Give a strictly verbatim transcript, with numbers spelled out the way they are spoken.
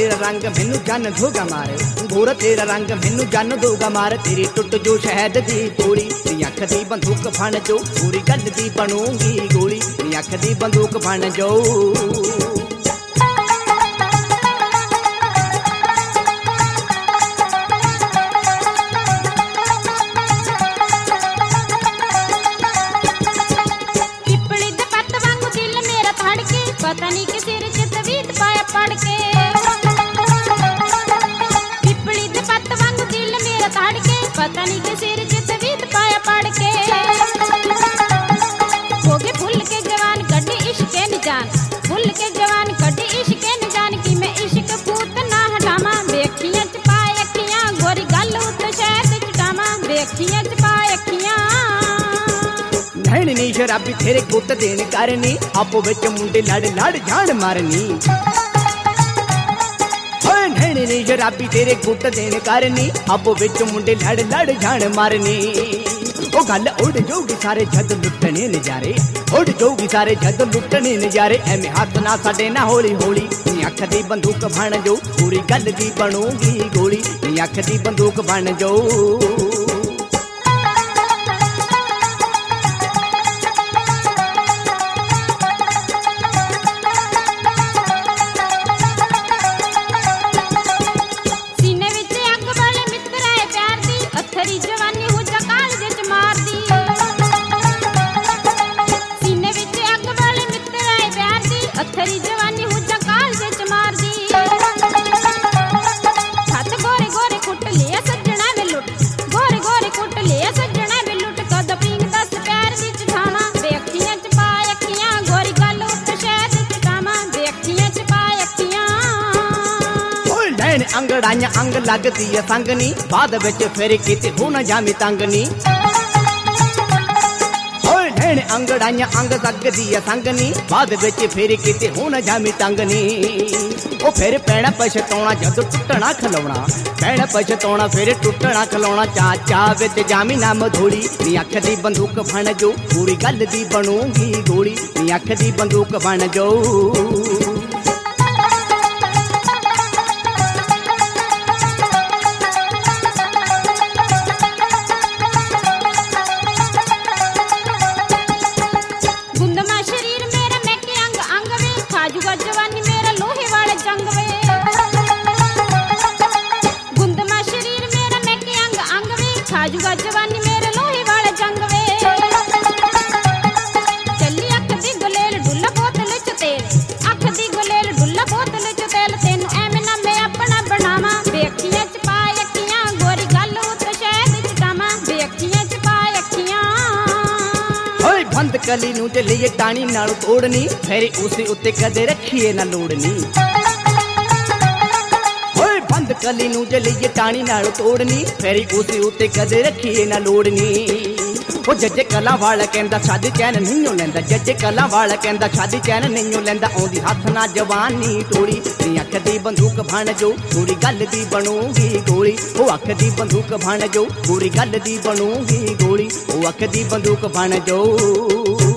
तेरा रंग मैनू जन धोगा मारे, गोरा तेरा रंग मैनू जन धोगा मारे। तेरी टुट जो शहद दी पूरी, नी अख दी बंदूक फन जो, पूरी गल दी बनूंगी गोली, नी अख दी बंदूक फन जो। पता नहीं कि सिर च तवीत पाया पड़ के, पिपली दे पत्त वांगू दिल मेरा तड़ के, पता नहीं कि सिर च तवीत पाया पड़ के। हो गए फुल के जवान कड्डी इश्के न जान, फुल के जवान कड्डी इश्के न जान, कि मैं इश्क पूत ना हटावा। बेखियां च पाए अखियां गोरी गल उत्ते शहद चटावा, बेखियां च पाए अखियां। नैन नी शराबी तेरे गुत देन करनी, आपो विच मुंडे लड़ लड़ जान मारनी। नैन नी शराबी तेरे गुत देन करनी, आपो विच मुंडे लड़ लड़ जान मारनी। ओ गल उड़ जाऊगी सारे जद लुटने नजारे, उड़ जाऊगी सारे जद लुटने नजारे। एवें हाथ ना साडे ना होली होली, नी अख दी बंदूक बन जो, पूरी गल दी बनूंगी गोली, नी अख दी बंदूक बन जो। अथरी जवानी हुजा काल विच मार दी, हथ गोरे गोरे कुट लिया सजना वे लुट, गोरे गोरे कुट लिया सजना वे लुट। कद पींग दस प्यार दी चठावा, बेअखियां च पाए अखियां गोरी गल उत्ते शहद चटावा, बेअखियां च पाए अखियां। ओए नैन अंगड़ाइयां अंग लगदी है संगनी, बाद विच फिर किते हो ना जामी तंगनी। नैन अंगड़ाइयां अंग लगदी है संगनी, बाद विच फिर किते हो ना जामी तंगनी। ओ फिर पैणा पछताउणा जद टुटना खिलौना, पैणा पछताउणा फिर टुटना खिलौना। चा चा विच जामी ना मधोली, नी अख दी बंदूक बन जो, पूरी गल दी बनूंगी गोली, नी अख दी बंदूक बन जो। खाजूगा जवानी मेरा लोहे वाले जंग वे, गुंदमा शरीर मेरा मैके अंग अंग वे, खाजूगा जवानी मेरा लोहे वाले जंग वे। चली अख दी गुलेल डुल्ला बोतल च तेल, अख दी गुलेल डुल्ला बोतल च तेल, तेनू एवें ना मैं अपना बनावा। बेअखियां च पाए अखियां गोरी गल उत्ते शहद चटावा, बेअखियां च पाए अखियां। बंद कली नू ते लिए टाणी नाल तोड़नी, फिर उसे उत्ते कदे रखिए ना लोड़नी। ओए बंद कली नू ते लिए टाणी नाल तोड़नी, फिर उसे उत्ते कदे रखिए ना लोड़नी। ओ जज्जे कला वाला कहंदा शादी चैन नहीं लैंदा, जज्जे कला वाला कहंदा शादी चैन नहीं लैंदा। आउंदी हथ ना जवानी टोली, नी अख दी बंदूक बन जो, पूरी गल दी बनूंगी गोली। ओ अख दी बंदूक बन जो, पूरी गल दी बनूंगी गोली, ओ अख दी बंदूक बन जो।